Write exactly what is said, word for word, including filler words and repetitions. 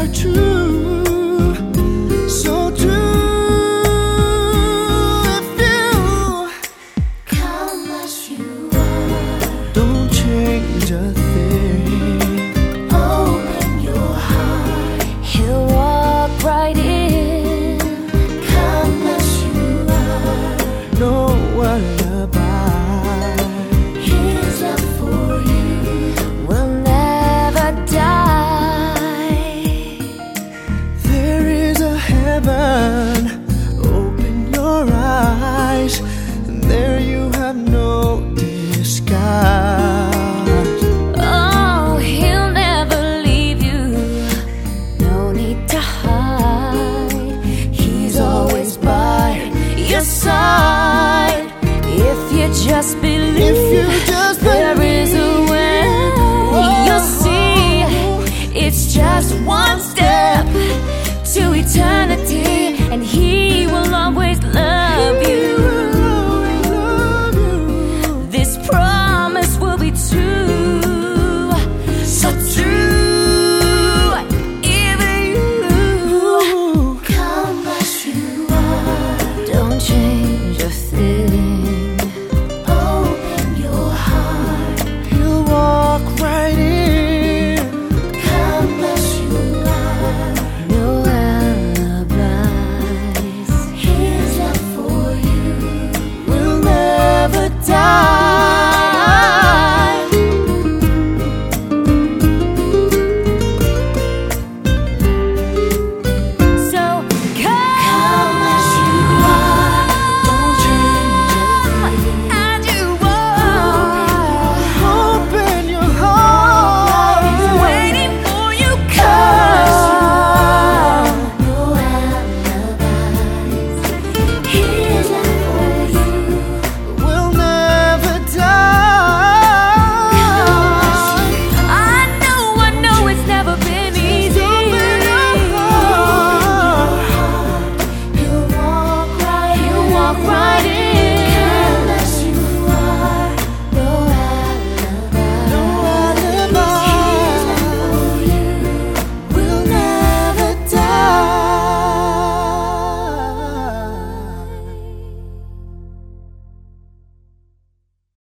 true, so true. If you come as you are, don't change a thing, open your heart, He'll walk right in. Come as you are, no lullaby. His love for you will never die. There is a heaven, open your eyes, and there you have no disguise. Oh, He'll never leave you, no need to hide. He's always by your side. If you just believe, If you just there is a believe, way. You'll see it's just one step to eternity, and He will